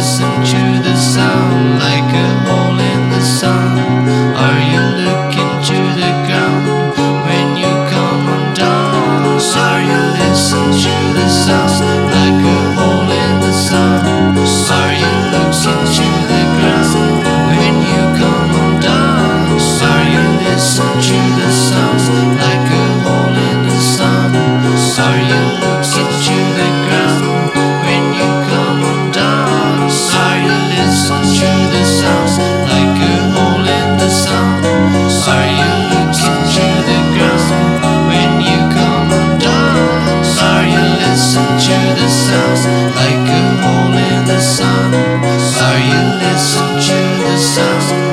listen to the sound like a hole in the sun? Are you looking to the ground when you come undone? Are you listen to the sound like a hole in the sun? Are you looking to the ground when you come undone? Are you listen to the sound like a hole in the sun? Are you looking to the ground when you come undone? Are you listen to the sound like a hole in the sun? Are you looking to the ground when you come undone? Are you listen to the sound like a hole in the sun? Are you listen to the sound